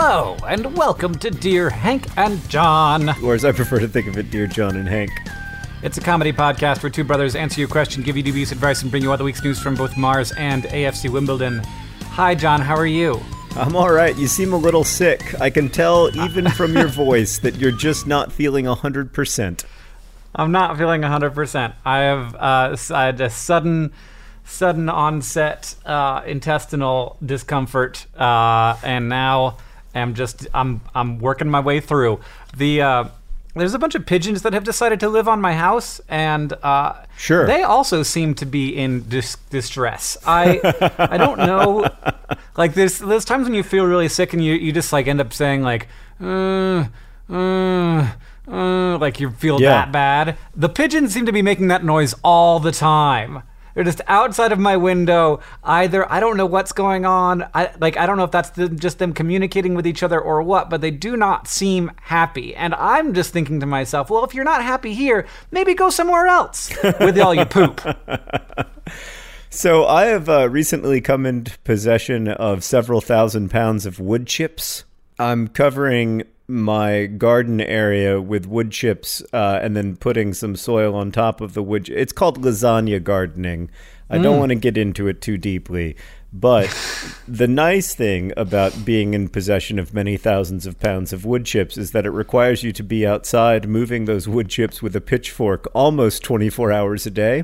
Hello, and welcome to Dear Hank and John. Or as I prefer to think of it, Dear John and Hank. It's a comedy podcast where two brothers answer your question, give you dubious advice, and bring you all the week's news from both Mars and AFC Wimbledon. Hi, John, how are you? I'm all right. You seem a little sick. I can tell even from your voice that you're just not feeling 100%. I'm not feeling 100%. I had a sudden onset intestinal discomfort, and now I'm working my way through. There's a bunch of pigeons that have decided to live on my house, and sure, they also seem to be in distress. I don't know. Like there's times when you feel really sick and you just like end up saying like like you feel that bad. The pigeons seem to be making that noise all the time. They're just outside of my window. Either I don't know what's going on. I don't know if that's just them communicating with each other or what, but they do not seem happy. And I'm just thinking to myself, well, if you're not happy here, maybe go somewhere else with all your poop. So I have recently come into possession of several thousand pounds of wood chips. I'm covering my garden area with wood chips and then putting some soil on top of the wood. It's called lasagna gardening. I don't want to get into it too deeply, but the nice thing about being in possession of many thousands of pounds of wood chips is that it requires you to be outside moving those wood chips with a pitchfork almost 24 hours a day.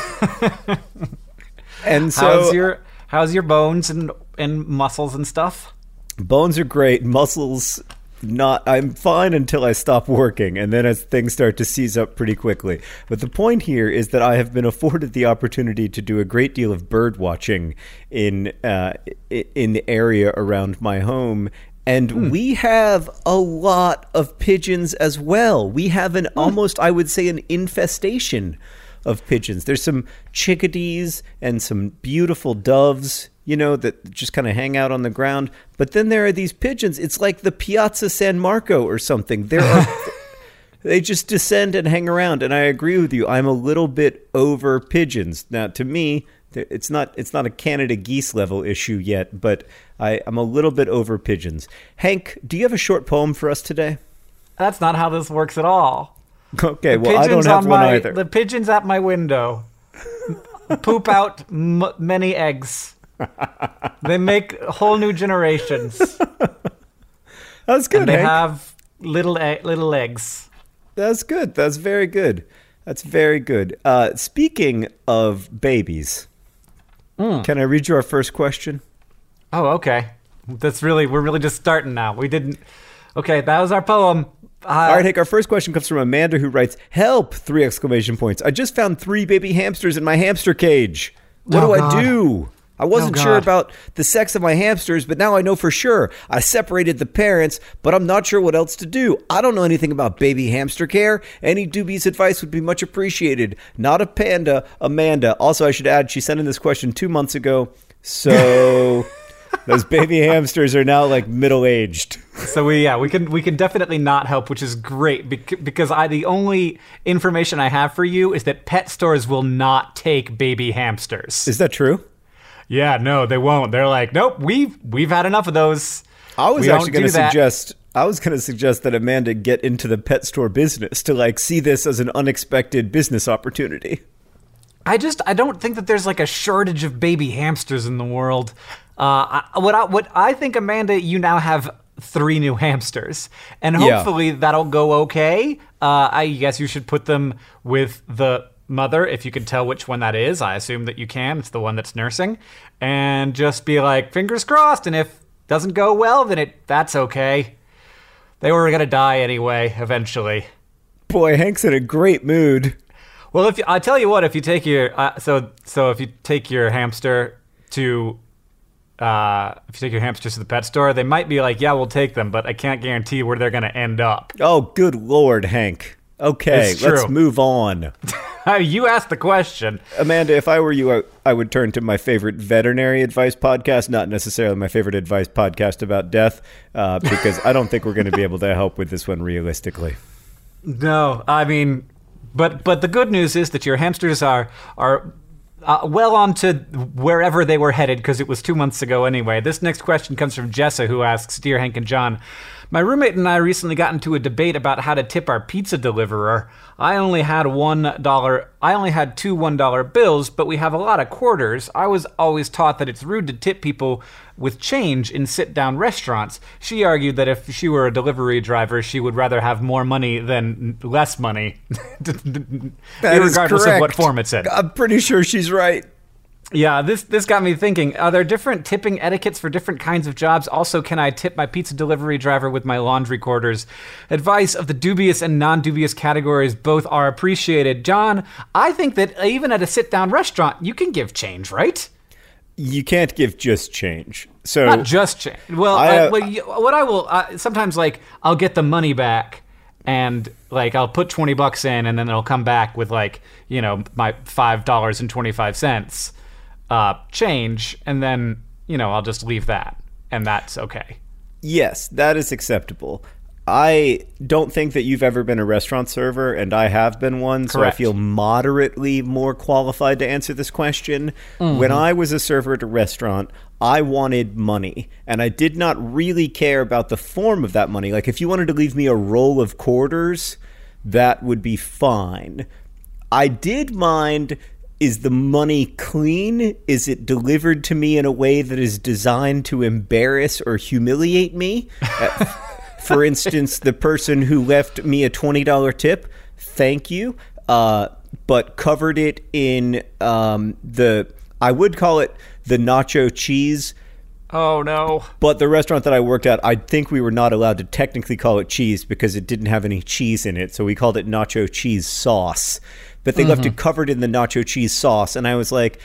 And so how's your bones and muscles and stuff? Bones are great. Muscles not. I'm fine until I stop working, and then as things start to seize up pretty quickly. But the point here is that I have been afforded the opportunity to do a great deal of bird watching in the area around my home. And we have a lot of pigeons as well. We have an almost, I would say, an infestation of pigeons. There's some chickadees and some beautiful doves, you know, that just kind of hang out on the ground. But then there are these pigeons. It's like the Piazza San Marco or something. They just descend and hang around. And I agree with you. I'm a little bit over pigeons. Now, to me, it's not a Canada geese level issue yet, but I'm a little bit over pigeons. Hank, do you have a short poem for us today? That's not how this works at all. Okay, well, I don't have one either. The pigeons at my window poop out many eggs. They make whole new generations. That's good, and they Hank. have little eggs. That's good. That's very good. That's very good. Speaking of babies, can I read you our first question? Oh, okay. We're really just starting now. Okay, that was our poem. All right, Hank, our first question comes from Amanda, who writes, "Help! 3 exclamation points. I just found 3 baby hamsters in my hamster cage. What do I do? I wasn't sure about the sex of my hamsters, but now I know for sure. I separated the parents, but I'm not sure what else to do. I don't know anything about baby hamster care. Any dubious advice would be much appreciated. Not a panda, Amanda." Also, I should add, she sent in this question 2 months ago, so those baby hamsters are now like middle-aged. So we can definitely not help, which is great because the only information I have for you is that pet stores will not take baby hamsters. Is that true? Yeah, no, they won't. They're like, nope, we've had enough of those. I was actually going to suggest that Amanda get into the pet store business to like see this as an unexpected business opportunity. I don't think that there's like a shortage of baby hamsters in the world. What I think, Amanda, you now have 3 new hamsters, and hopefully that'll go okay. I guess you should put them with the mother, if you can tell which one that is. I assume that you can. It's the one that's nursing. And just be like, fingers crossed, and if it doesn't go well, then that's okay. They were going to die anyway, eventually. Boy, Hank's in a great mood. Well, I tell you what, if you take your if you take your hamster to the pet store, they might be like, yeah, we'll take them, but I can't guarantee where they're going to end up. Oh, good Lord, Hank. Okay, let's move on. You asked the question. Amanda, if I were you, I would turn to my favorite veterinary advice podcast, not necessarily my favorite advice podcast about death, because I don't think we're going to be able to help with this one realistically. No, I mean, but the good news is that your hamsters are well on to wherever they were headed, because it was 2 months ago anyway. This next question comes from Jessa, who asks, Dear Hank and John, my roommate and I recently got into a debate about how to tip our pizza deliverer. I only had two $1 bills, but we have a lot of quarters. I was always taught that it's rude to tip people with change in sit-down restaurants. She argued that if she were a delivery driver, she would rather have more money than less money, regardless of what form it's in. I'm pretty sure she's right. Yeah, this got me thinking. Are there different tipping etiquettes for different kinds of jobs? Also, can I tip my pizza delivery driver with my laundry quarters? Advice of the dubious and non-dubious categories both are appreciated. John, I think that even at a sit-down restaurant, you can give change, right? You can't give just change. So not just change. Well, what I will sometimes, like, I'll get the money back. And, like, I'll put $20 in, and then it'll come back with, like, you know, my $5.25 change, and then, you know, I'll just leave that, and that's okay. Yes, that is acceptable. I don't think that you've ever been a restaurant server, and I have been one, Correct. So I feel moderately more qualified to answer this question. When I was a server at a restaurant, I wanted money, and I did not really care about the form of that money. Like, if you wanted to leave me a roll of quarters, that would be fine. I did mind, is the money clean? Is it delivered to me in a way that is designed to embarrass or humiliate me? For instance, the person who left me a $20 tip, thank you, but covered it in I would call it the nacho cheese. Oh, no. But the restaurant that I worked at, I think we were not allowed to technically call it cheese because it didn't have any cheese in it. So we called it nacho cheese sauce. But they left it covered in the nacho cheese sauce. And I was like,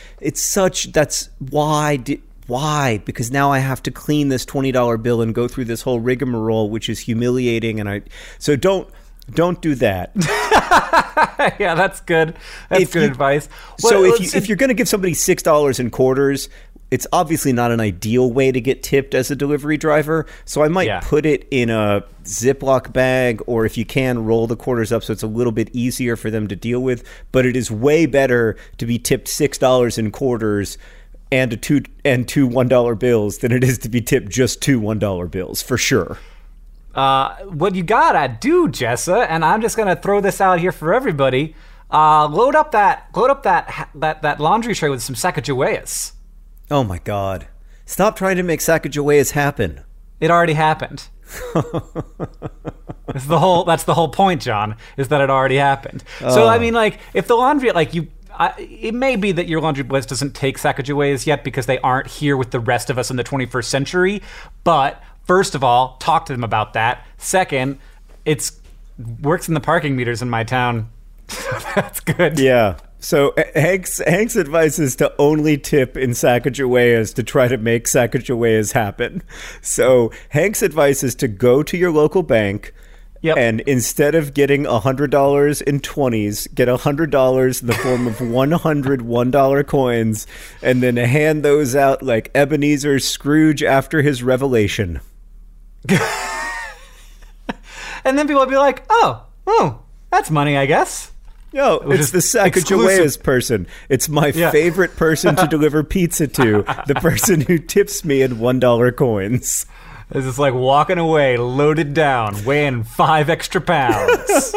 why? Because now I have to clean this $20 bill and go through this whole rigmarole, which is humiliating. So don't do that. Yeah, that's good. That's good advice. So if you're going to give somebody $6 in quarters, it's obviously not an ideal way to get tipped as a delivery driver. So I might put it in a Ziploc bag, or if you can, roll the quarters up so it's a little bit easier for them to deal with. But it is way better to be tipped $6 in quarters and two $1 bills than it is to be tipped just two $1 bills, for sure. What you gotta do, Jessa, and I'm just gonna throw this out here for everybody. Load up that laundry tray with some Sacagaweas. Oh my God! Stop trying to make Sacagaweas happen. It already happened. That's the whole point, John. Is that it already happened? So I mean, like, if the laundry, like you. It may be that your laundry list doesn't take Sacagaweas yet because they aren't here with the rest of us in the 21st century. But first of all, talk to them about that. Second, it's works in the parking meters in my town. That's good. Yeah. So Hank's advice is to only tip in Sacagaweas to try to make Sacagaweas happen. So Hank's advice is to go to your local bank. Yep. And instead of getting $100 in 20s, get $100 in the form of 100 $1 coins, and then hand those out like Ebenezer Scrooge after his revelation. And then people will be like, oh, that's money, I guess. Yo, it's the Sacagaweas person. It's my favorite person to deliver pizza to, the person who tips me in $1 coins. It's just like walking away, loaded down, weighing 5 extra pounds.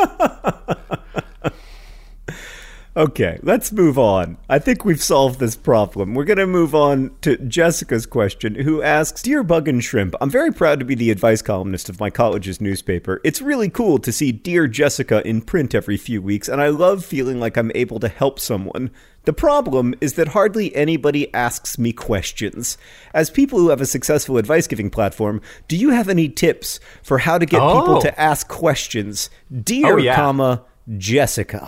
Okay, let's move on. I think we've solved this problem. We're going to move on to Jessica's question, who asks, Dear Bug and Shrimp, I'm very proud to be the advice columnist of my college's newspaper. It's really cool to see Dear Jessica in print every few weeks, and I love feeling like I'm able to help someone. The problem is that hardly anybody asks me questions. As people who have a successful advice-giving platform, do you have any tips for how to get people to ask questions? Dear, Jessica.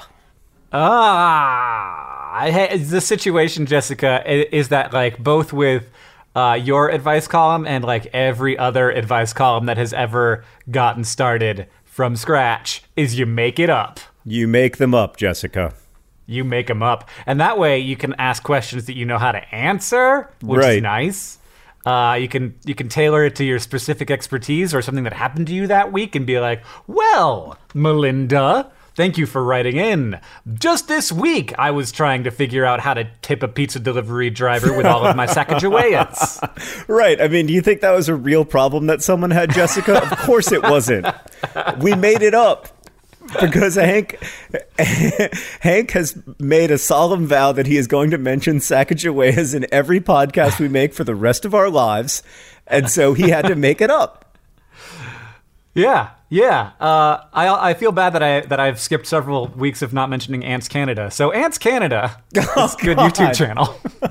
The situation, Jessica, is that, like, both with your advice column and, like, every other advice column that has ever gotten started from scratch is you make it up. You make them up, Jessica. You make them up. And that way you can ask questions that you know how to answer, which is nice. You can tailor it to your specific expertise or something that happened to you that week and be like, well, Melinda, Thank you for writing in. Just this week, I was trying to figure out how to tip a pizza delivery driver with all of my Sacagaweas. Right. I mean, do you think that was a real problem that someone had, Jessica? Of course it wasn't. We made it up. Because Hank has made a solemn vow that he is going to mention Sacagaweas in every podcast we make for the rest of our lives, and so he had to make it up. Yeah. I feel bad that I've skipped several weeks of not mentioning Ants Canada. So Ants Canada is a good YouTube channel.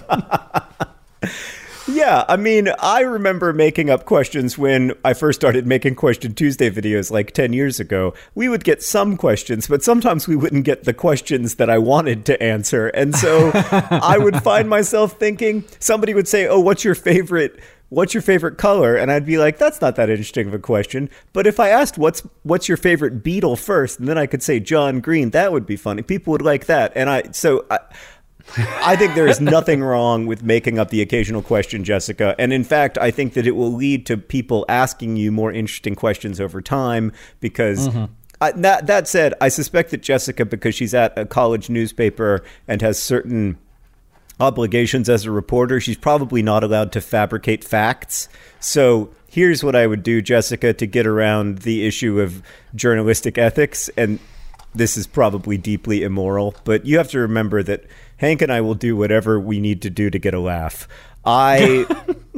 Yeah, I mean, I remember making up questions when I first started making Question Tuesday videos like 10 years ago. We would get some questions, but sometimes we wouldn't get the questions that I wanted to answer. And so I would find myself thinking, somebody would say, oh, what's your favorite color? And I'd be like, that's not that interesting of a question. But if I asked what's your favorite Beatle first, and then I could say John Green, that would be funny. People would like that. And I think there is nothing wrong with making up the occasional question, Jessica. And in fact, I think that it will lead to people asking you more interesting questions over time because that said, I suspect that Jessica, because she's at a college newspaper and has certain obligations as a reporter, she's probably not allowed to fabricate facts. So here's what I would do, Jessica, to get around the issue of journalistic ethics. And this is probably deeply immoral, but you have to remember that Hank and I will do whatever we need to do to get a laugh. I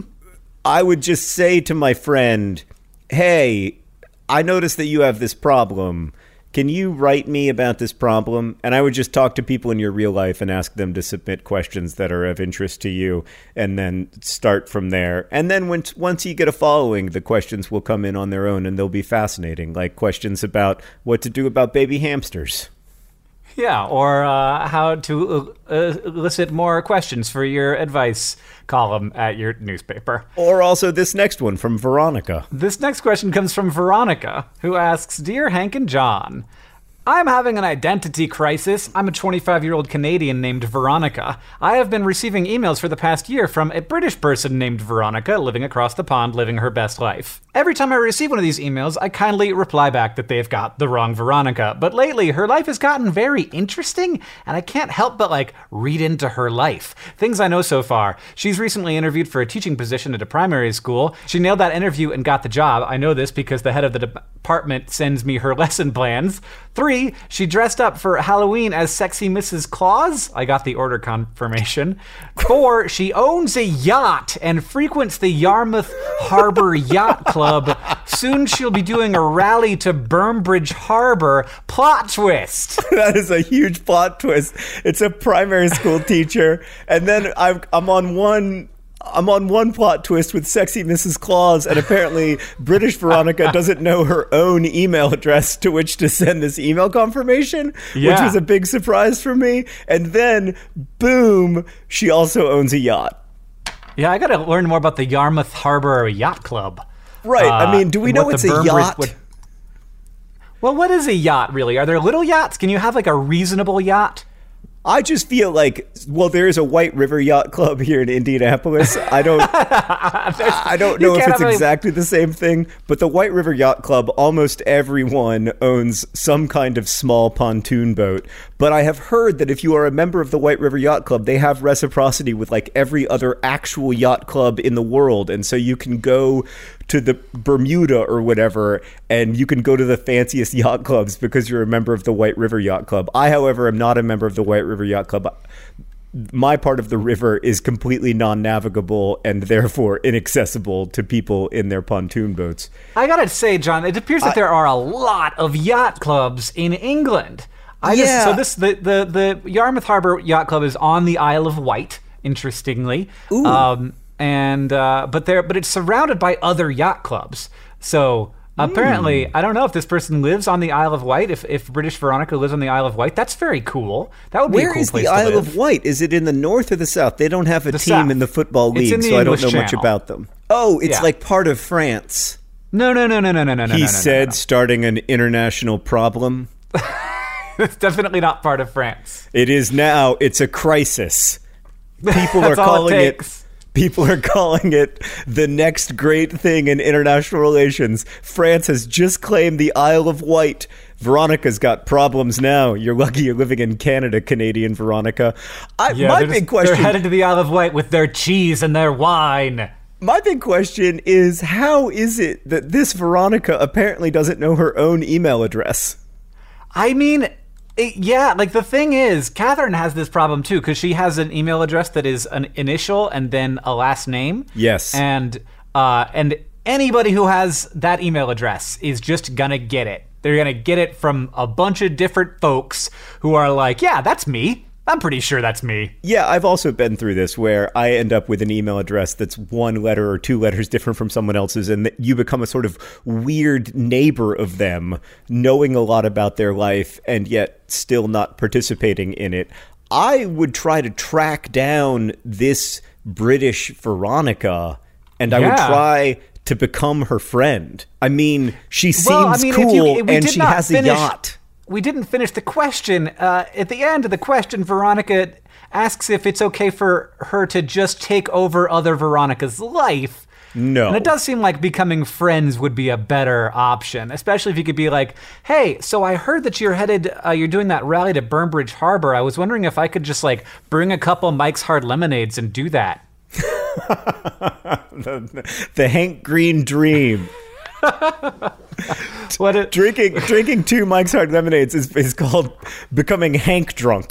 would just say to my friend, hey, I noticed that you have this problem. Can you write me about this problem? And I would just talk to people in your real life and ask them to submit questions that are of interest to you and then start from there. And then once you get a following, the questions will come in on their own and they'll be fascinating, like questions about what to do about baby hamsters. Yeah, or how to elicit more questions for your advice column at your newspaper. Or also this next one from Veronica. This next question comes from Veronica, who asks, Dear Hank and John, I'm having an identity crisis. I'm a 25-year-old Canadian named Veronica. I have been receiving emails for the past year from a British person named Veronica living across the pond, living her best life. Every time I receive one of these emails, I kindly reply back that they've got the wrong Veronica. But lately, her life has gotten very interesting, and I can't help but, read into her life. Things I know so far. She's recently interviewed for a teaching position at a primary school. She nailed that interview and got the job. I know this because the head of the department sends me her lesson plans. 3, she dressed up for Halloween as sexy Mrs. Claus. I got the order confirmation. 4, she owns a yacht and frequents the Yarmouth Harbor Yacht Club. Soon she'll be doing a rally to Burnbridge Harbor. Plot twist. That is a huge plot twist. It's a primary school teacher, and then I'm on one plot twist with sexy Mrs. Claus, and apparently British Veronica doesn't know her own email address to which to send this email confirmation, which was a big surprise for me. And then, boom, she also owns a yacht. Yeah, I got to learn more about the Yarmouth Harbor Yacht Club. Right. I mean, do we know it's a yacht? Well, what is a yacht, really? Are there little yachts? Can you have, a reasonable yacht? I just feel like, there is a White River Yacht Club here in Indianapolis. I don't know if it's exactly the same thing, but the White River Yacht Club, almost everyone owns some kind of small pontoon boat. But I have heard that if you are a member of the White River Yacht Club, they have reciprocity with every other actual yacht club in the world. And so you can go to the Bermuda or whatever, and you can go to the fanciest yacht clubs because you're a member of the White River Yacht Club. I, however, am not a member of the White River Yacht Club. My part of the river is completely non-navigable and therefore inaccessible to people in their pontoon boats. I gotta say, John, it appears that there are a lot of yacht clubs in England. The Yarmouth Harbor Yacht Club is on the Isle of Wight, interestingly. Ooh. But it's surrounded by other yacht clubs. So apparently, I don't know if this person lives on the Isle of Wight. If British Veronica lives on the Isle of Wight, that's very cool. That would be a cool place to live. Where is the Isle of Wight? Is it in the north or the south? They don't have a team in the Football League, so I don't know much about them. Oh, it's like part of France. No. He said, starting an international problem. It's definitely not part of France. It is now. It's a crisis. People are calling it. People are calling it the next great thing in international relations. France has just claimed the Isle of Wight. Veronica's got problems now. You're lucky you're living in Canada, Canadian Veronica. My big question... They're headed to the Isle of Wight with their cheese and their wine. My big question is, how is it that this Veronica apparently doesn't know her own email address? I mean... Yeah, like the thing is, Catherine has this problem too, because she has an email address that is an initial and then a last name. Yes. And anybody who has that email address is just gonna get it. They're gonna get it from a bunch of different folks who are like, yeah, that's me. I'm pretty sure that's me. Yeah, I've also been through this where I end up with an email address that's one letter or two letters different from someone else's, and you become a sort of weird neighbor of them, knowing a lot about their life and yet still not participating in it. I would try to track down this British Veronica, and I would try to become her friend. I mean, she seems cool, and she has a yacht. We didn't finish the question. At the end of the question, Veronica asks if it's okay for her to just take over other Veronica's life. No. And it does seem like becoming friends would be a better option, especially if you could be like, hey, so I heard that you're doing that rally to Burnbridge Harbor. I was wondering if I could just bring a couple Mike's Hard Lemonades and do that. the Hank Green dream. Drinking two Mike's Hard Lemonades is called becoming Hank drunk.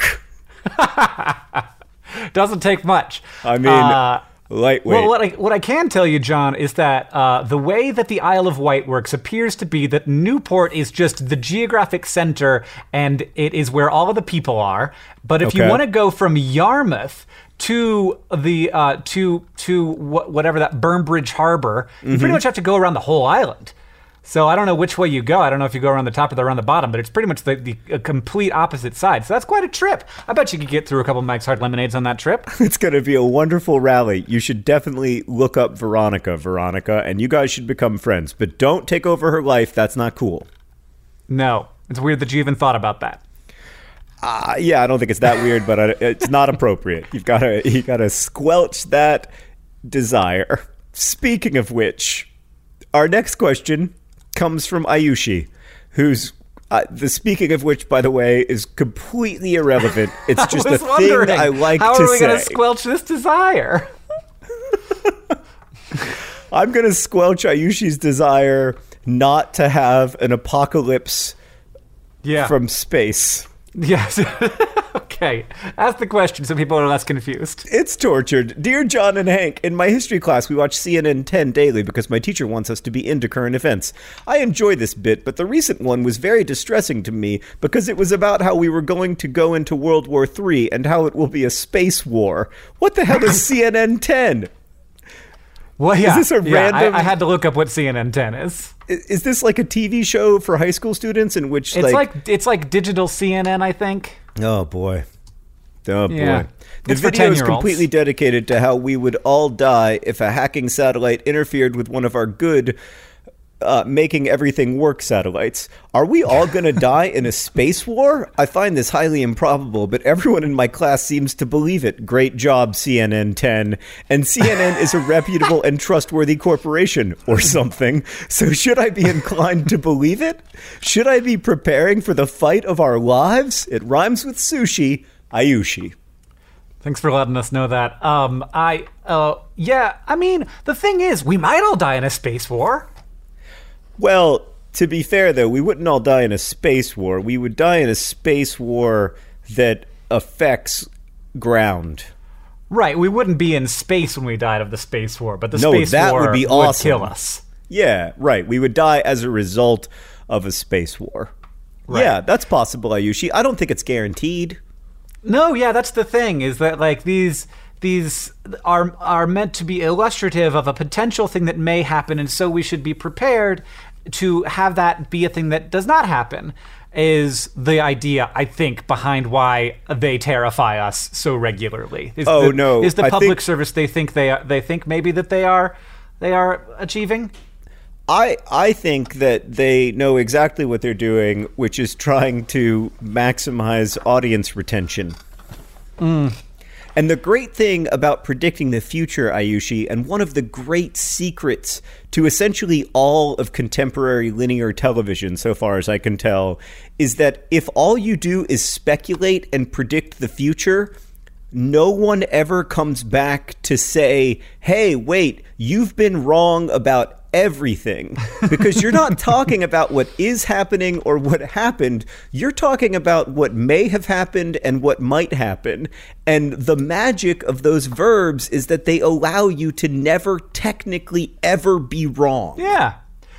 Doesn't take much. I mean, lightweight. Well, what I can tell you, John, is that the way that the Isle of Wight works appears to be that Newport is just the geographic center, and it is where all of the people are. But if you want to go from Yarmouth to the whatever that Burnbridge Harbor, you pretty much have to go around the whole island. So I don't know which way you go. I don't know if you go around the top or around the bottom, but it's pretty much the complete opposite side. So that's quite a trip. I bet you could get through a couple of Mike's Hard Lemonades on that trip. It's going to be a wonderful rally. You should definitely look up Veronica, and you guys should become friends. But don't take over her life. That's not cool. No. It's weird that you even thought about that. Yeah, I don't think it's that weird, but it's not appropriate. You got to squelch that desire. Speaking of which, our next question comes from Ayushi, who's the speaking of which, by the way, is completely irrelevant. It's just a thing I like to say. How are we going to squelch this desire? I'm going to squelch Ayushi's desire not to have an apocalypse from space. Yes. Okay. Ask the question so people are less confused. It's tortured. Dear John and Hank, in my history class, we watch CNN 10 daily because my teacher wants us to be into current events. I enjoy this bit, but the recent one was very distressing to me because it was about how we were going to go into World War III and how it will be a space war. What the hell is CNN 10? Well, yeah. Is this a random... I had to look up what CNN 10 is. Is this like a TV show for high school students in which it's like digital CNN, I think. Oh boy. The It's video is completely dedicated to how we would all die if a hacking satellite interfered with one of our good making everything work satellites. Are we all going to die in a space war? I find this highly improbable, but everyone in my class seems to believe it. Great job, CNN 10. And CNN is a reputable and trustworthy corporation or something. So should I be inclined to believe it? Should I be preparing for the fight of our lives? It rhymes with sushi. Ayushi. Thanks for letting us know that. I mean, the thing is, we might all die in a space war. Well, to be fair, though, we wouldn't all die in a space war. We would die in a space war that affects ground. Right, we wouldn't be in space when we died of the space war, but the space war would be awesome. Kill us. Yeah, right. We would die as a result of a space war. Right. Yeah, that's possible, Ayushi. I don't think it's guaranteed. No, yeah, that's the thing, is that like these are meant to be illustrative of a potential thing that may happen, and so we should be prepared to have that be a thing that does not happen, is the idea, I think, behind why they terrify us so regularly. Is the public service they think maybe that they are achieving? I think that they know exactly what they're doing, which is trying to maximize audience retention. And the great thing about predicting the future, Ayushi, and one of the great secrets to essentially all of contemporary linear television, so far as I can tell, is that if all you do is speculate and predict the future, no one ever comes back to say, hey, wait, you've been wrong about everything. Because you're not talking about what is happening or what happened. You're talking about what may have happened and what might happen. And the magic of those verbs is that they allow you to never technically ever be wrong. Yeah.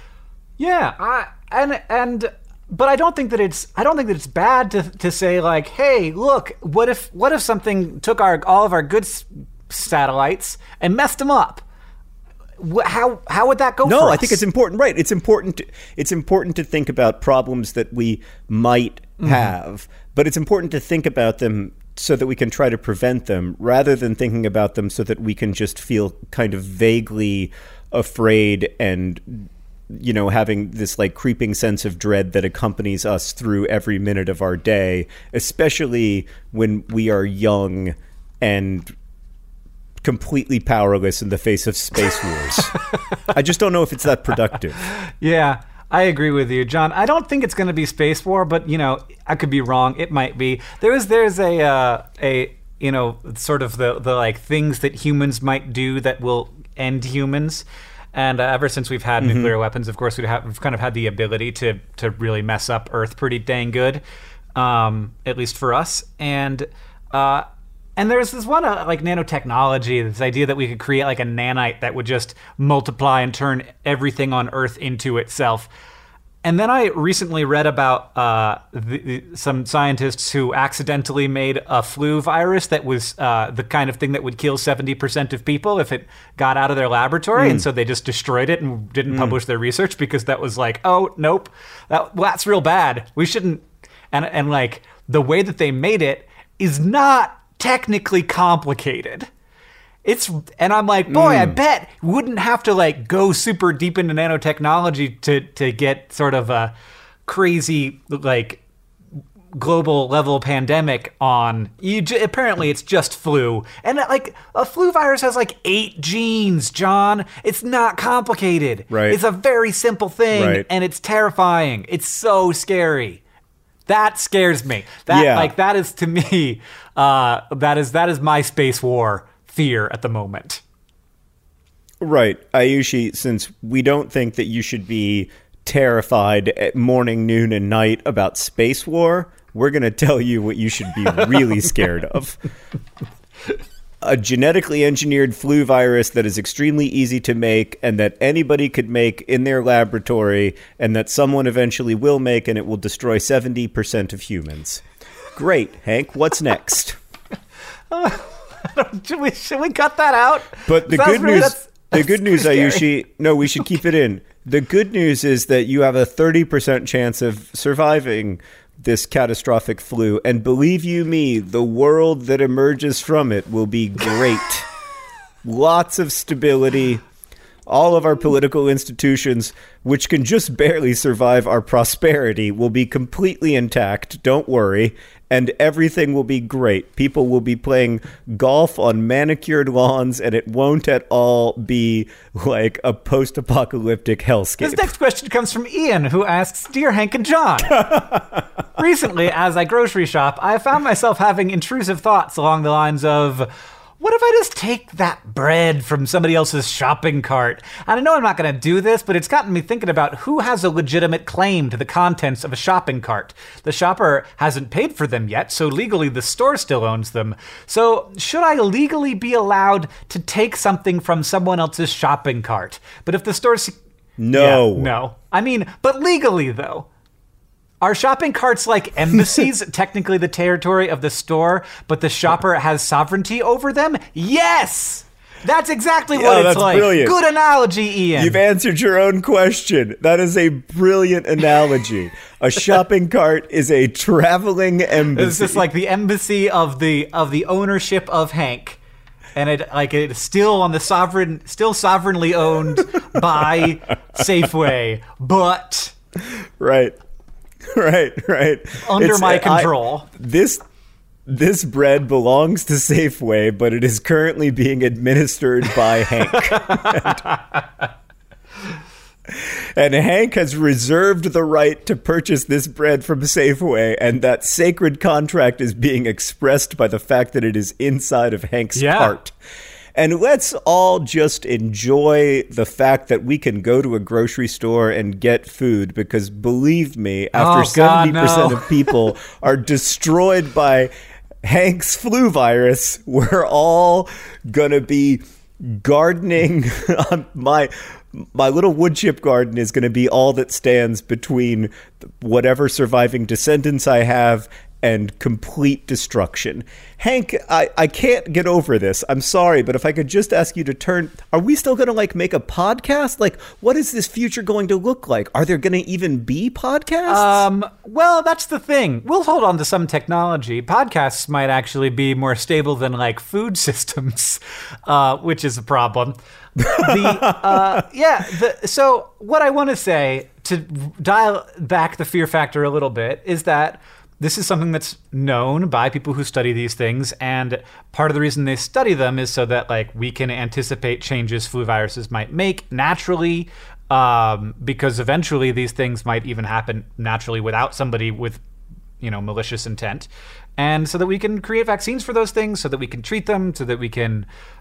But I don't think that it's bad to say, like, hey, look, what if something took all of our good satellites and messed them up? How would that go? No, for us? I think it's important. Right, it's important to think about problems that we might have, but it's important to think about them so that we can try to prevent them, rather than thinking about them so that we can just feel kind of vaguely afraid and, you know, having this like creeping sense of dread that accompanies us through every minute of our day, especially when we are young and completely powerless in the face of space wars. I just don't know if it's that productive. Yeah, I agree with you, John. I don't think it's going to be space war, but, you know, I could be wrong. It might be. There's a you know, sort of the like things that humans might do that will end humans. And ever since we've had nuclear weapons, of course, we've kind of had the ability to really mess up Earth pretty dang good, at least for us. And there's this one, like nanotechnology, this idea that we could create like a nanite that would just multiply and turn everything on Earth into itself. And then I recently read about some scientists who accidentally made a flu virus that was the kind of thing that would kill 70% of people if it got out of their laboratory. And so they just destroyed it and didn't publish their research because that was like, oh, nope, that's real bad. We shouldn't. And like the way that they made it is not technically complicated. And I'm like, boy, I bet wouldn't have to like go super deep into nanotechnology to get sort of a crazy like global level pandemic on. Apparently it's just flu, and like a flu virus has like 8 genes, John. It's not complicated. Right. It's a very simple thing, right. And it's terrifying. It's so scary. That scares me. That is to me. That is my space war fear at the moment. Right. Ayushi, since we don't think that you should be terrified at morning, noon, and night about space war, we're going to tell you what you should be really scared of. A genetically engineered flu virus that is extremely easy to make and that anybody could make in their laboratory and that someone eventually will make, and it will destroy 70% of humans. Great. Hank, what's next? Should we cut that out? But the good news, Ayushi, no, we should keep it in. The good news is that you have a 30% chance of surviving this catastrophic flu. And believe you me, the world that emerges from it will be great. Lots of stability. All of our political institutions, which can just barely survive our prosperity, will be completely intact. Don't worry. And everything will be great. People will be playing golf on manicured lawns, and it won't at all be like a post-apocalyptic hellscape. This next question comes from Ian, who asks, Dear Hank and John, recently, as I grocery shop, I found myself having intrusive thoughts along the lines of, what if I just take that bread from somebody else's shopping cart? And I know I'm not going to do this, but it's gotten me thinking about who has a legitimate claim to the contents of a shopping cart. The shopper hasn't paid for them yet, so legally the store still owns them. So should I legally be allowed to take something from someone else's shopping cart? But if the store's... No. Yeah, no. I mean, but legally, though. Are shopping carts like embassies, technically the territory of the store, but the shopper has sovereignty over them? Yes! That's exactly what it's like. Brilliant. Good analogy, Ian. You've answered your own question. That is a brilliant analogy. A shopping cart is a traveling embassy. It's just like the embassy of the ownership of Hank. And it's still on the still sovereignly owned by Safeway, but right. Under my control. This This bread belongs to Safeway, but it is currently being administered by Hank. And Hank has reserved the right to purchase this bread from Safeway, and that sacred contract is being expressed by the fact that it is inside of Hank's cart. And let's all just enjoy the fact that we can go to a grocery store and get food, because believe me, after 70% of people are destroyed by Hank's flu virus, we're all gonna be gardening. My little wood chip garden is going to be all that stands between whatever surviving descendants I have and complete destruction. Hank, I can't get over this. I'm sorry, but if I could just ask you to turn... Are we still going to, make a podcast? What is this future going to look like? Are there going to even be podcasts? Well, that's the thing. We'll hold on to some technology. Podcasts might actually be more stable than, food systems, which is a problem. So what I want to say, to dial back the fear factor a little bit, is that this is something that's known by people who study these things, and part of the reason they study them is so that we can anticipate changes flu viruses might make naturally, because eventually these things might even happen naturally without somebody with malicious intent, and so that we can create vaccines for those things, so that we can treat them, so that we can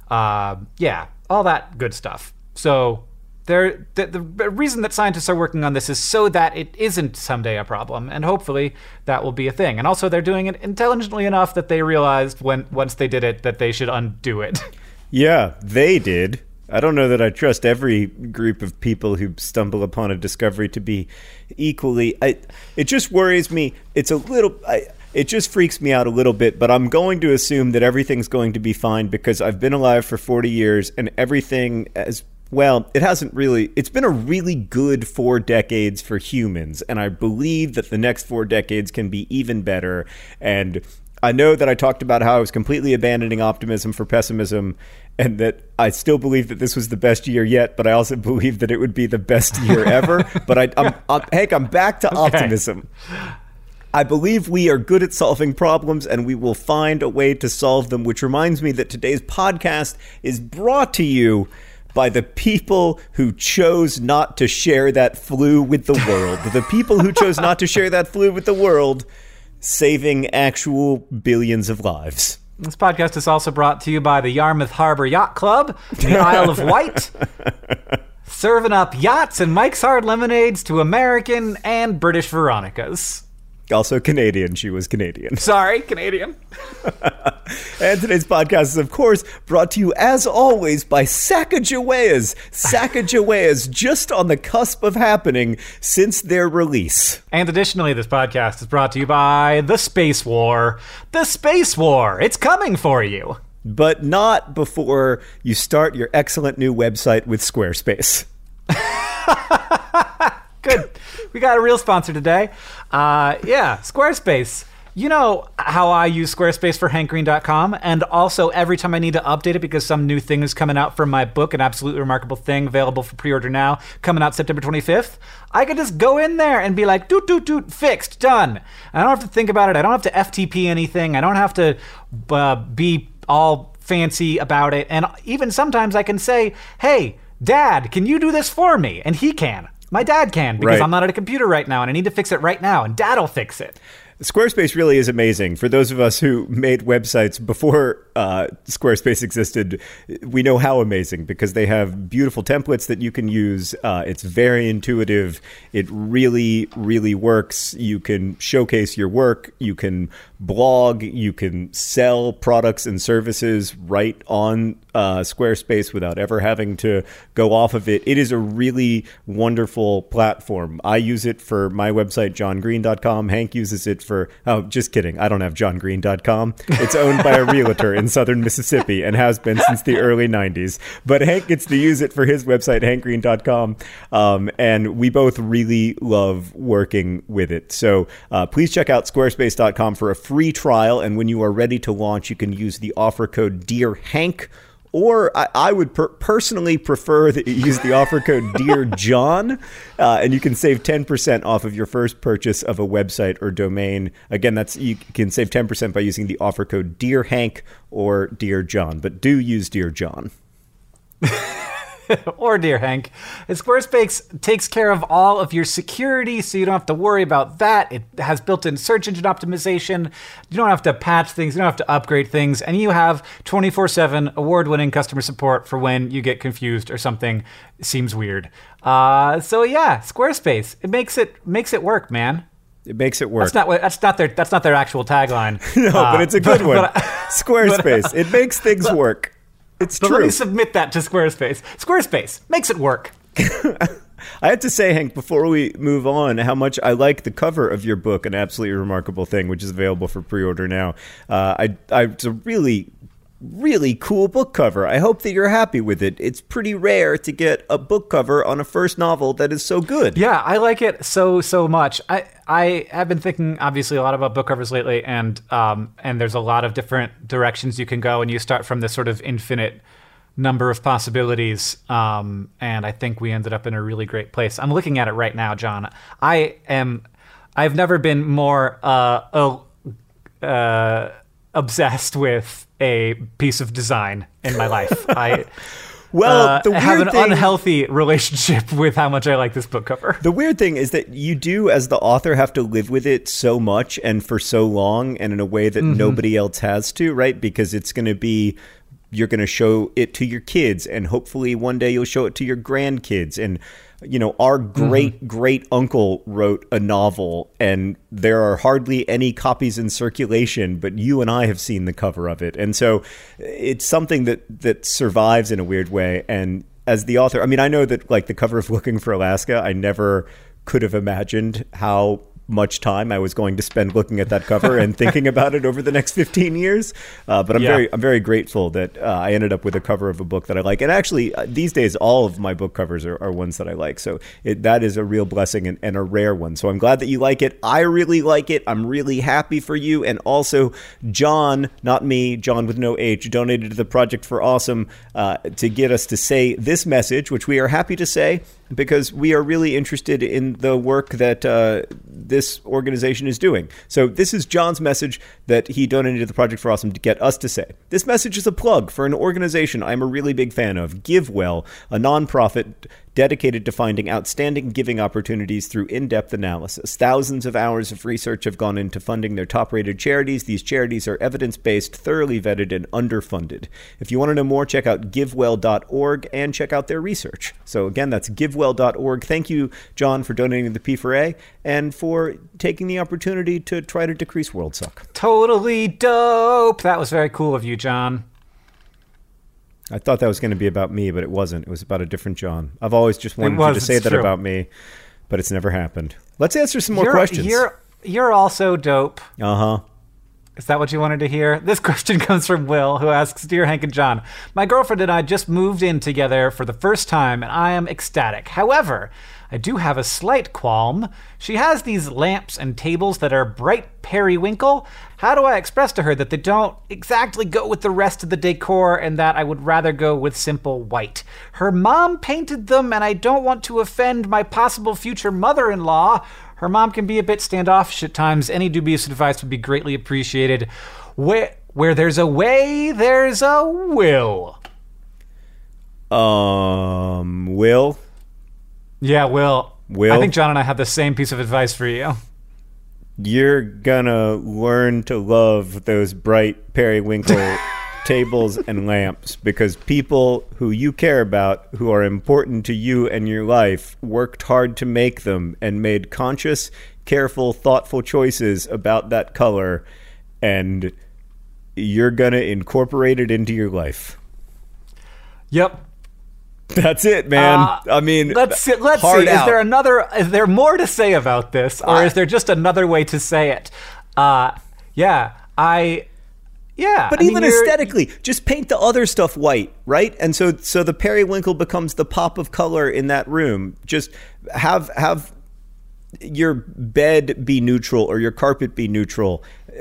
all that good stuff. So the reason that scientists are working on this is so that it isn't someday a problem, and hopefully that will be a thing. And also they're doing it intelligently enough that they realized once they did it that they should undo it. Yeah, they did. I don't know that I trust every group of people who stumble upon a discovery to be equally... It just worries me. It's a little... It just freaks me out a little bit, but I'm going to assume that everything's going to be fine because I've been alive for 40 years and everything as... Well, it's been a really good 4 decades for humans, and I believe that the next 4 decades can be even better. And I know that I talked about how I was completely abandoning optimism for pessimism, and that I still believe that this was the best year yet, but I also believe that it would be the best year ever. But I'm back to optimism. I believe we are good at solving problems, and we will find a way to solve them, which reminds me that today's podcast is brought to you by the people who chose not to share that flu with the world. The people who chose not to share that flu with the world, saving actual billions of lives. This podcast is also brought to you by the Yarmouth Harbor Yacht Club, the Isle of Wight, serving up yachts and Mike's Hard Lemonades to American and British Veronicas. Also Canadian. She was Canadian. Sorry, Canadian. And today's podcast is, of course, brought to you, as always, by Sacagaweas. Sacagaweas, just on the cusp of happening since their release. And additionally, this podcast is brought to you by The Space War. The Space War. It's coming for you. But not before you start your excellent new website with Squarespace. Good. We got a real sponsor today. Squarespace. You know how I use Squarespace for HankGreen.com, and also every time I need to update it because some new thing is coming out for my book, An Absolutely Remarkable Thing, available for pre-order now, coming out September 25th, I could just go in there and be like, doot, fixed, done. I don't have to think about it. I don't have to FTP anything. I don't have to be all fancy about it. And even sometimes I can say, hey, Dad, can you do this for me? And he can. My dad can, because I'm not at a computer right now and I need to fix it right now, and Dad'll fix it. Squarespace really is amazing. For those of us who made websites before Squarespace existed, we know how amazing, because they have beautiful templates that you can use. It's very intuitive. It really, really works. You can showcase your work. You can blog. You can sell products and services right on Squarespace without ever having to go off of it. It is a really wonderful platform. I use it for my website, johngreen.com. Hank uses it for... Oh, just kidding. I don't have johngreen.com. It's owned by a realtor in southern Mississippi and has been since the early 90s. But Hank gets to use it for his website, hankgreen.com. And we both really love working with it. So please check out squarespace.com for a free trial. And when you are ready to launch, you can use the offer code DearHank, Or I would personally prefer that you use the offer code Dear John, and you can save 10% off of your first purchase of a website or domain. Again, you can save 10% by using the offer code Dear Hank or Dear John, but do use Dear John. Or Dear Hank. Squarespace takes care of all of your security, so you don't have to worry about that. It has built-in search engine optimization. You don't have to patch things. You don't have to upgrade things. And you have 24/7 award-winning customer support for when you get confused or something seems weird. So yeah, Squarespace. It makes it work, man. It makes it work. That's not their actual tagline. No, but it's a good one. Squarespace. It makes things work. It's true. Let me submit that to Squarespace. Squarespace makes it work. I have to say, Hank, before we move on, how much I like the cover of your book, An Absolutely Remarkable Thing, which is available for pre-order now. It's a really, really cool book cover. I hope that you're happy with it. It's pretty rare to get a book cover on a first novel that is so good. Yeah, I like it so much. I have been thinking, obviously, a lot about book covers lately, and there's a lot of different directions you can go, and you start from this sort of infinite number of possibilities, and I think we ended up in a really great place. I'm looking at it right now, John. I've never been more obsessed with a piece of design in my life. I have an unhealthy relationship with how much I like this book cover. The weird thing is that you do, as the author, have to live with it so much and for so long and in a way that nobody else has to, right? Because it's going to be, you're going to show it to your kids, and hopefully one day you'll show it to your grandkids. And you know, our great uncle wrote a novel, and there are hardly any copies in circulation, but you and I have seen the cover of it. And so it's something that survives in a weird way. And as the author, I mean, I know that like the cover of Looking for Alaska, I never could have imagined how much time I was going to spend looking at that cover and thinking about it over the next 15 years. But I'm very grateful that I ended up with a cover of a book that I like. And actually, these days, all of my book covers are ones that I like. So that is a real blessing and a rare one. So I'm glad that you like it. I really like it. I'm really happy for you. And also, John, not me, John with no H, donated to the Project for Awesome to get us to say this message, which we are happy to say, because we are really interested in the work that this organization is doing. So this is John's message that he donated to the Project for Awesome to get us to say. This message is a plug for an organization I'm a really big fan of, GiveWell, a nonprofit dedicated to finding outstanding giving opportunities through in-depth analysis. Thousands of hours of research have gone into funding their top-rated charities. These charities are evidence-based, thoroughly vetted, and underfunded. If you want to know more, check out givewell.org and check out their research. So again, that's givewell.org. Thank you, John, for donating to the P4A and for taking the opportunity to try to decrease world suck. Totally dope. That was very cool of you, John. I thought that was going to be about me, but it wasn't. It was about a different John. I've always just wanted you to say that about me, but it's never happened. Let's answer some more questions. You're also dope. Uh-huh. Is that what you wanted to hear? This question comes from Will, who asks, Dear Hank and John, my girlfriend and I just moved in together for the first time, and I am ecstatic. However, I do have a slight qualm. She has these lamps and tables that are bright periwinkle. How do I express to her that they don't exactly go with the rest of the decor and that I would rather go with simple white? Her mom painted them, and I don't want to offend my possible future mother-in-law. Her mom can be a bit standoffish at times. Any dubious advice would be greatly appreciated. Where there's a way, there's a will. Will? Yeah, Will. I think John and I have the same piece of advice for you. You're gonna learn to love those bright periwinkle tables and lamps, because people who you care about, who are important to you and your life, worked hard to make them and made conscious, careful, thoughtful choices about that color, and you're gonna incorporate it into your life. Yep. That's it, man. I mean, let's see. Is there more to say about this, or is there just another way to say it? But even aesthetically, just paint the other stuff white, right? And so the periwinkle becomes the pop of color in that room. Just have your bed be neutral or your carpet be neutral.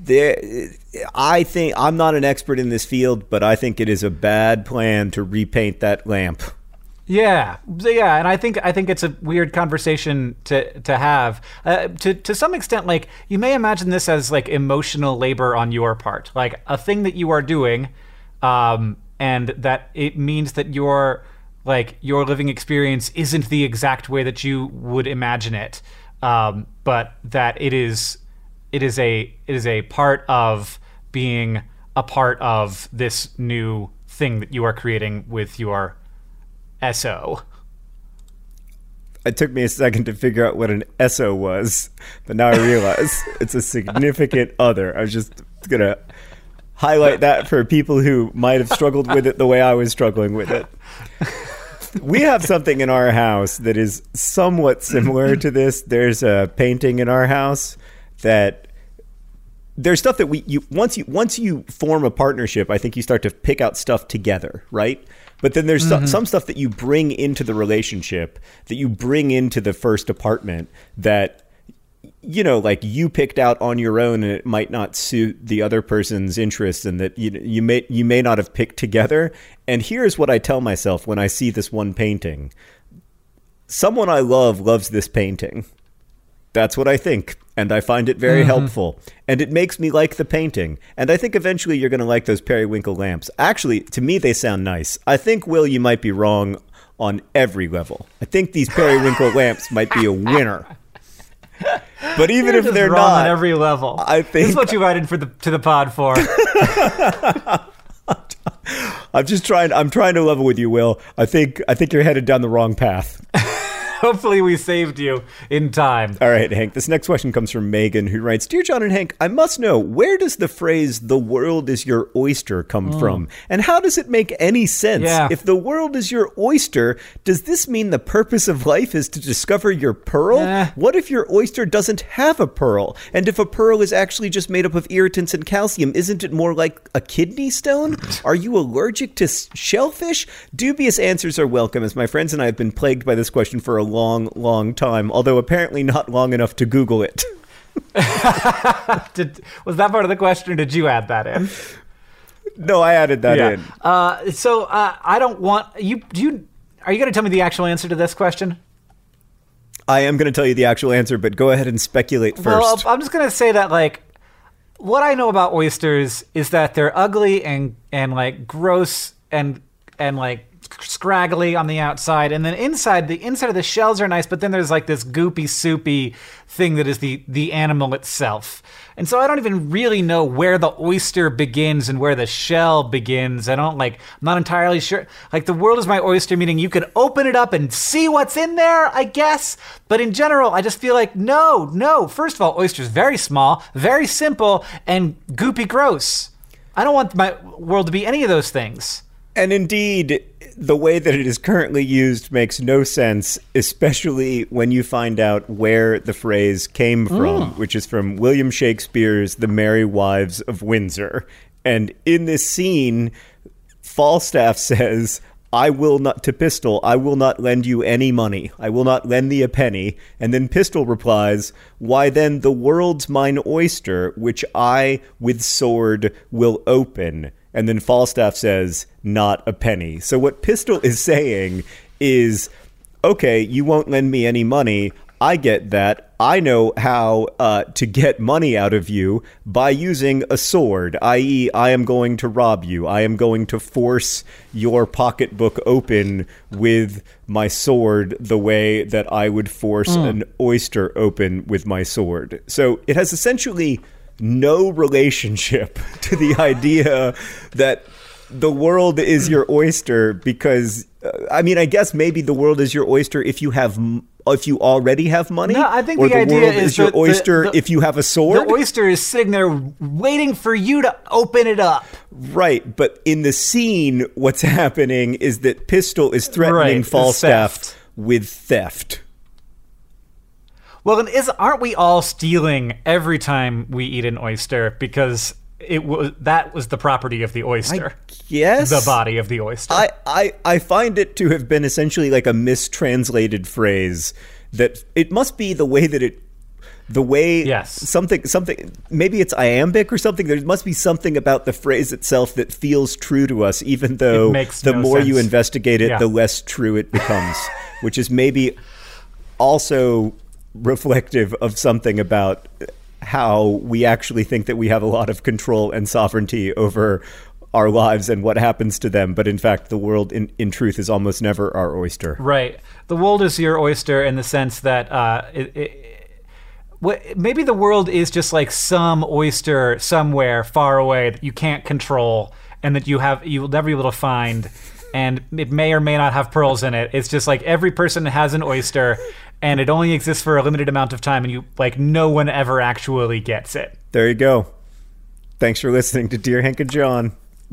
I think I'm not an expert in this field, but I think it is a bad plan to repaint that lamp. Yeah, and I think it's a weird conversation to have. To some extent, like, you may imagine this as like emotional labor on your part, like a thing that you are doing, and that it means that your living experience isn't the exact way that you would imagine it, but that it is a part of being a part of this new thing that you are creating with your SO. It took me a second to figure out what an SO was, but now I realize it's a significant other. I was just going to highlight that for people who might have struggled with it the way I was struggling with it. We have something in our house that is somewhat similar to this. There's a painting in our house that there's stuff that once you form a partnership, I think you start to pick out stuff together, right? But then there's some stuff that you bring into the relationship, that you bring into the first apartment that, you know, like you picked out on your own, and it might not suit the other person's interests, and that you may not have picked together. And here's what I tell myself when I see this one painting. Someone I love loves this painting. That's what I think. And I find it very helpful. And it makes me like the painting. And I think eventually you're going to like those periwinkle lamps. Actually, to me, they sound nice. I think, Will, you might be wrong on every level. I think these periwinkle lamps might be a winner. But even if they're wrong not, on every level, I think this is what you invited to the pod for. I'm trying to level with you, Will. I think you're headed down the wrong path. Hopefully we saved you in time. All right, Hank. This next question comes from Megan, who writes, Dear John and Hank, I must know, where does the phrase, the world is your oyster, come from? And how does it make any sense? Yeah. If the world is your oyster, does this mean the purpose of life is to discover your pearl? What if your oyster doesn't have a pearl? And if a pearl is actually just made up of irritants and calcium, isn't it more like a kidney stone? Are you allergic to shellfish? Dubious answers are welcome, as my friends and I have been plagued by this question for a long time, although apparently not long enough to Google it. Was that part of the question, or did you add that in? No, I added that in. I don't want you. Are you going to tell me the actual answer to this question? I am going to tell you the actual answer, but go ahead and speculate first. Well, I'm just going to say that, like, what I know about oysters is that they're ugly and like gross and like scraggly on the outside, and then inside of the shells are nice, but then there's like this goopy, soupy thing that is the animal itself. And so I don't even really know where the oyster begins and where the shell begins. I'm not entirely sure. Like, the world is my oyster, meaning you could open it up and see what's in there, I guess. But in general, I just feel like, no. First of all, oyster's very small, very simple, and goopy gross. I don't want my world to be any of those things. And indeed, the way that it is currently used makes no sense, especially when you find out where the phrase came from, which is from William Shakespeare's The Merry Wives of Windsor. And in this scene, Falstaff says, to Pistol, I will not lend you any money. I will not lend thee a penny. And then Pistol replies, why then the world's mine oyster, which I with sword will open. And then Falstaff says, not a penny. So what Pistol is saying is, okay, you won't lend me any money. I get that. I know how to get money out of you by using a sword, i.e. I am going to rob you. I am going to force your pocketbook open with my sword the way that I would force an oyster open with my sword. So it has essentially no relationship to the idea that the world is your oyster, because I guess maybe the world is your oyster if you already have money. No, I think or the idea world is your oyster if you have a sword. The oyster is sitting there waiting for you to open it up. Right, but in the scene, what's happening is that Pistol is threatening Falstaff with theft. Well, then aren't we all stealing every time we eat an oyster, because that was the property of the oyster? Yes. The body of the oyster. I find it to have been essentially like a mistranslated phrase, that it must be the way that The way yes. something maybe it's iambic or something. There must be something about the phrase itself that feels true to us, even though the more you investigate it, the less true it becomes, which is maybe also reflective of something about how we actually think that we have a lot of control and sovereignty over our lives and what happens to them, but in fact the world in truth is almost never our oyster. Right. The world is your oyster in the sense that maybe the world is just like some oyster somewhere far away that you can't control and that you will never be able to find, and it may or may not have pearls in it. It's just like every person has an oyster and it only exists for a limited amount of time, and you like no one ever actually gets it. There you go. Thanks for listening to Dear Hank and John.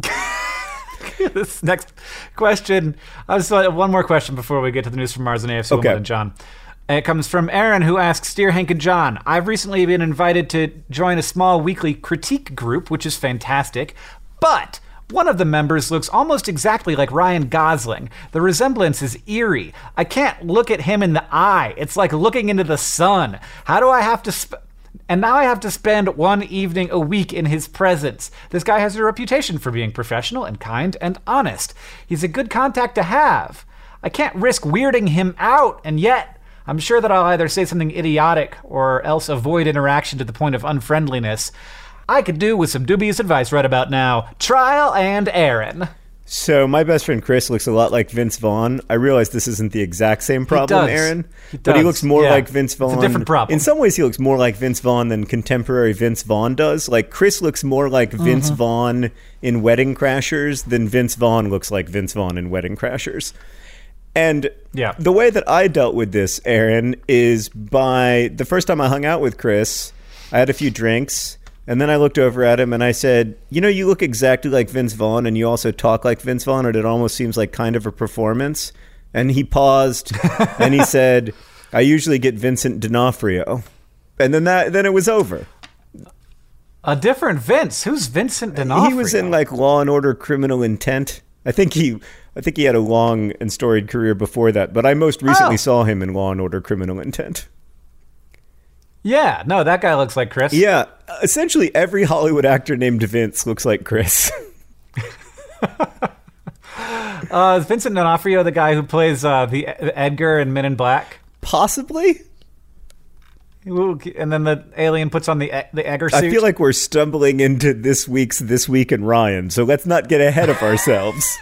This next question, one more question before we get to the news from Mars and AFC Wimbledon, John. It comes from Aaron, who asks, Dear Hank and John, I've recently been invited to join a small weekly critique group, which is fantastic, but one of the members looks almost exactly like Ryan Gosling. The resemblance is eerie. I can't look at him in the eye. It's like looking into the sun. How do I have to... And now I have to spend one evening a week in his presence. This guy has a reputation for being professional and kind and honest. He's a good contact to have. I can't risk weirding him out, and yet I'm sure that I'll either say something idiotic or else avoid interaction to the point of unfriendliness. I could do with some dubious advice right about now. Trial and Aaron. So my best friend Chris looks a lot like Vince Vaughn. I realize this isn't the exact same problem, Aaron, but he looks more like Vince Vaughn. It's a different problem. In some ways, he looks more like Vince Vaughn than contemporary Vince Vaughn does. Like Chris looks more like Vince Vaughn in Wedding Crashers than Vince Vaughn looks like Vince Vaughn in Wedding Crashers. And the way that I dealt with this, Aaron, is by the first time I hung out with Chris, I had a few drinks. And then I looked over at him and I said, you know, you look exactly like Vince Vaughn and you also talk like Vince Vaughn, and it almost seems like kind of a performance. And he paused and he said, I usually get Vincent D'Onofrio. And then it was over. A different Vince. Who's Vincent D'Onofrio? He was in like Law and Order Criminal Intent. I think he had a long and storied career before that, but I most recently saw him in Law and Order Criminal Intent. Yeah, no, that guy looks like Chris. Yeah, essentially every Hollywood actor named Vince looks like Chris. Is Vincent D'Onofrio the guy who plays the Edgar in Men in Black? Possibly. And then the alien puts on the Edgar suit? I feel like we're stumbling into this week's This Week in Ryan, so let's not get ahead of ourselves.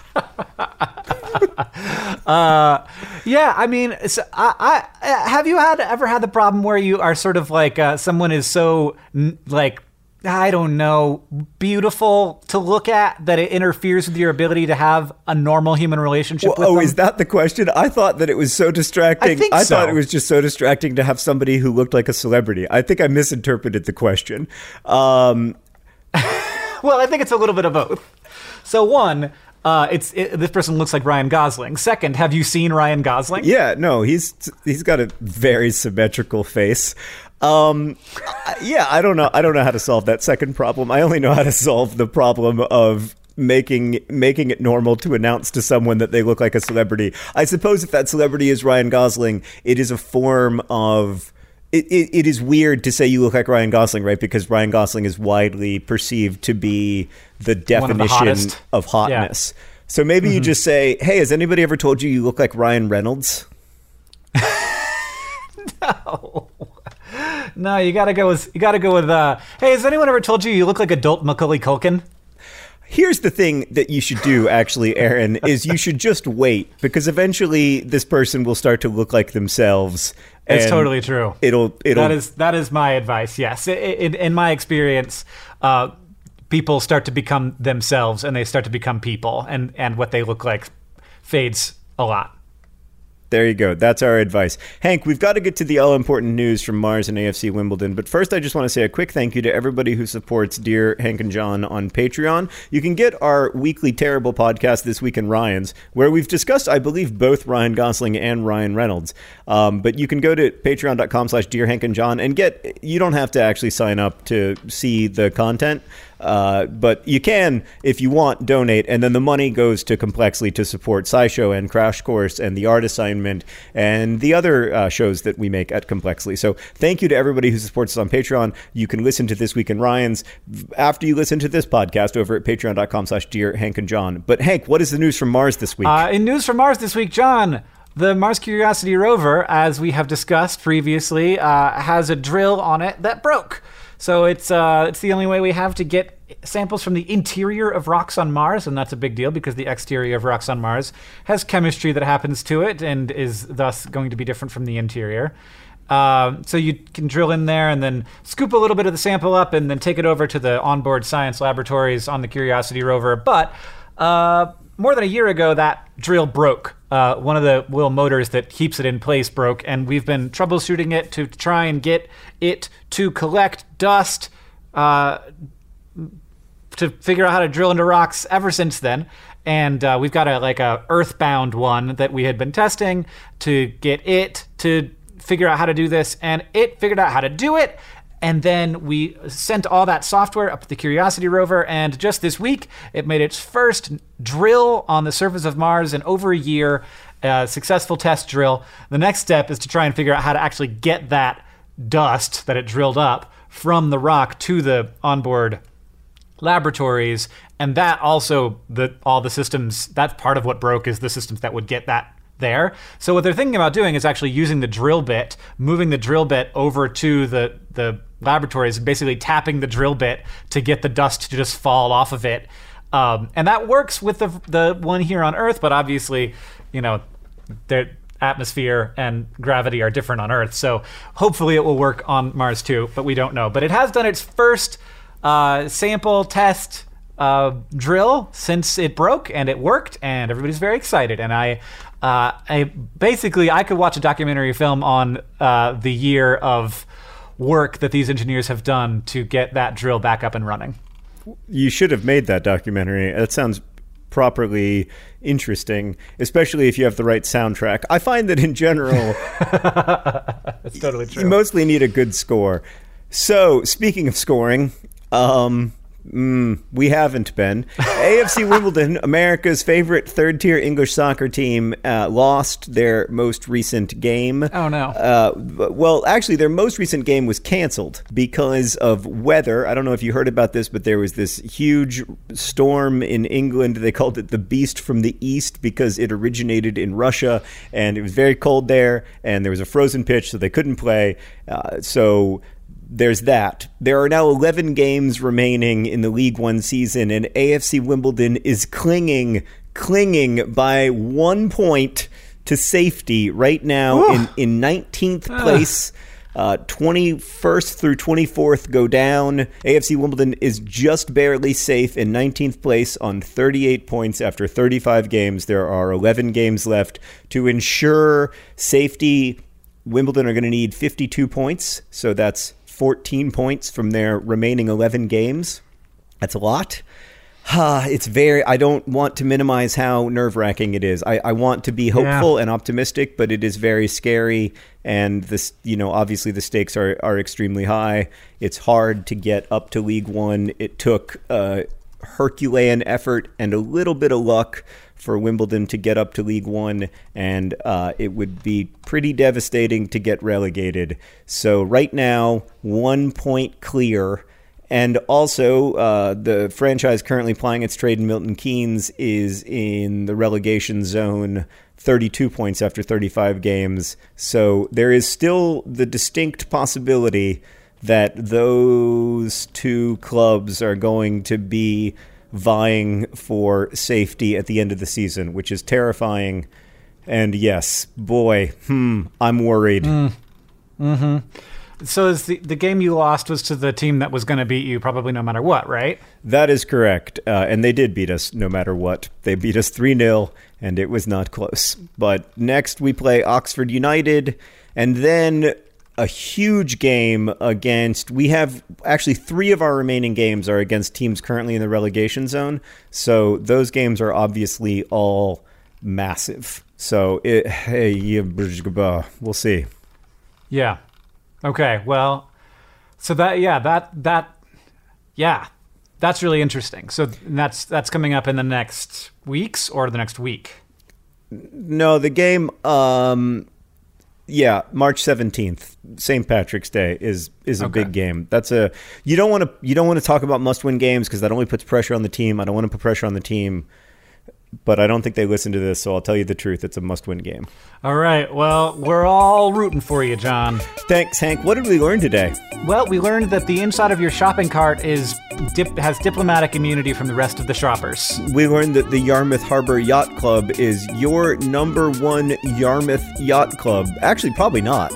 Yeah, I mean, I have you ever had the problem where you are sort of like someone is so like, I don't know, beautiful to look at that it interferes with your ability to have a normal human relationship with them? Is that the question? I thought that it was so distracting. I thought it was just so distracting to have somebody who looked like a celebrity. I think I misinterpreted the question. Well, I think it's a little bit of both. So one, this person looks like Ryan Gosling. Second, have you seen Ryan Gosling? Yeah, no, he's got a very symmetrical face. I don't know how to solve that second problem. I only know how to solve the problem of making it normal to announce to someone that they look like a celebrity. I suppose if that celebrity is Ryan Gosling, it is a form of... It is weird to say you look like Ryan Gosling, right? Because Ryan Gosling is widely perceived to be the definition of hotness. Yeah. So maybe you just say, hey, has anybody ever told you look like Ryan Reynolds? No, you gotta go with hey, has anyone ever told you look like adult Macaulay Culkin? Here's the thing that you should do, actually, Aaron, is you should just wait, because eventually this person will start to look like themselves. It's totally true. That is my advice. Yes, in my experience, people start to become themselves, and they start to become people, and what they look like fades a lot. There you go. That's our advice. Hank, we've got to get to the all-important news from Mars and AFC Wimbledon. But first, I just want to say a quick thank you to everybody who supports Dear Hank and John on Patreon. You can get our weekly terrible podcast, This Week in Ryans, where we've discussed, I believe, both Ryan Gosling and Ryan Reynolds. But you can go to patreon.com/Dear Hank and John and you don't have to actually sign up to see the content. But you can, if you want, donate, and then the money goes to Complexly to support SciShow and Crash Course and The Art Assignment and the other shows that we make at Complexly. So thank you to everybody who supports us on Patreon. You can listen to This Week in Ryan's after you listen to this podcast over at patreon.com/Dear Hank and John. But Hank, what is the news from Mars this week? In news from Mars this week, John, the Mars Curiosity rover, as we have discussed previously, has a drill on it that broke. So it's the only way we have to get samples from the interior of rocks on Mars, and that's a big deal because the exterior of rocks on Mars has chemistry that happens to it and is thus going to be different from the interior. So you can drill in there and then scoop a little bit of the sample up and then take it over to the onboard science laboratories on the Curiosity rover. But more than a year ago, that drill broke. One of the little motors that keeps it in place broke, and we've been troubleshooting it to try and get it to collect dust to figure out how to drill into rocks ever since then. And we've got a earthbound one that we had been testing to get it to figure out how to do this, and it figured out how to do it. And then we sent all that software up to the Curiosity rover, and just this week, it made its first drill on the surface of Mars in over a year, successful test drill. The next step is to try and figure out how to actually get that dust that it drilled up from the rock to the onboard laboratories. And that also, all the systems, that's part of what broke, is the systems that would get that there. So what they're thinking about doing is actually using the drill bit, moving the drill bit over to the laboratories, basically tapping the drill bit to get the dust to just fall off of it. And that works with the one here on Earth, but obviously, their atmosphere and gravity are different on Earth. So hopefully it will work on Mars too, but we don't know. But it has done its first sample test drill since it broke, and it worked, and everybody's very excited. And I could watch a documentary film on the year of work that these engineers have done to get that drill back up and running. You should have made that documentary. That sounds properly interesting, especially if you have the right soundtrack. I find that in general, that's totally true. You mostly need a good score. So, speaking of scoring, we haven't been. AFC Wimbledon, America's favorite third-tier English soccer team, lost their most recent game. Oh, no. Well, actually, their most recent game was canceled because of weather. I don't know if you heard about this, but there was this huge storm in England. They called it the Beast from the East because it originated in Russia, and it was very cold there, and there was a frozen pitch, so they couldn't play. There's that. There are now 11 games remaining in the League One season, and AFC Wimbledon is clinging by 1 point to safety right now in 19th place. 21st through 24th go down. AFC Wimbledon is just barely safe in 19th place on 38 points after 35 games. There are 11 games left. To ensure safety, Wimbledon are going to need 52 points, so that's 14 points from their remaining 11 games. That's a lot. I don't want to minimize how nerve-wracking it is. I want to be hopeful and optimistic, but it is very scary. And this, obviously the stakes are extremely high. It's hard to get up to League One. It took a Herculean effort and a little bit of luck for Wimbledon to get up to League One, and it would be pretty devastating to get relegated. So right now, 1 point clear. And also, the franchise currently plying its trade in Milton Keynes is in the relegation zone, 32 points after 35 games. So there is still the distinct possibility that those two clubs are going to be vying for safety at the end of the season, which is terrifying. And yes, boy, I'm worried. Mm-hmm. So is the game you lost was to the team that was going to beat you probably no matter what, right? That is correct. And they did beat us no matter what. They beat us 3-0, and it was not close. But next we play Oxford United, and then a huge game we have actually 3 of our remaining games are against teams currently in the relegation zone. So those games are obviously all massive. So we'll see. Yeah. Okay. Well, so that That's really interesting. So that's coming up in the next weeks or the next week? No, the game, March 17th, St. Patrick's Day is a big game. You don't want to talk about must-win games because that only puts pressure on the team. I don't want to put pressure on the team, but I don't think they listen to this, so I'll tell you the truth. It's a must-win game. All right. Well, we're all rooting for you, John. Thanks, Hank. What did we learn today? Well, we learned that the inside of your shopping cart has diplomatic immunity from the rest of the shoppers. We learned that the Yarmouth Harbor Yacht Club is your number one Yarmouth Yacht Club. Actually, probably not.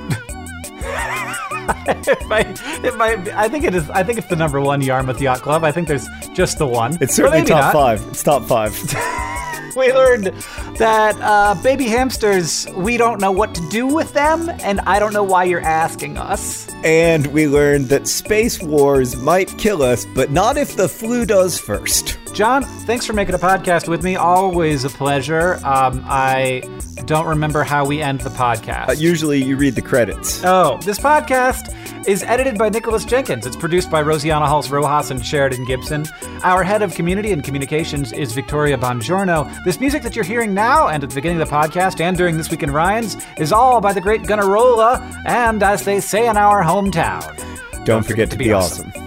It might be. I think it is. I think it's the number one Yarmouth Yacht Club. I think there's just the one. It's certainly top five. It's top five. We learned that baby hamsters, we don't know what to do with them, and I don't know why you're asking us. And we learned that space wars might kill us, but not if the flu does first. John, thanks for making a podcast with me. Always a pleasure. I don't remember how we end the podcast. Usually you read the credits. Oh, this podcast is edited by Nicholas Jenkins. It's produced by Rosianna Halls Rojas and Sheridan Gibson. Our head of community and communications is Victoria Bongiorno. This music that you're hearing now and at the beginning of the podcast and during This Week in Ryans is all by the great Gunnarolla and, as they say in our hometown, don't forget to be awesome.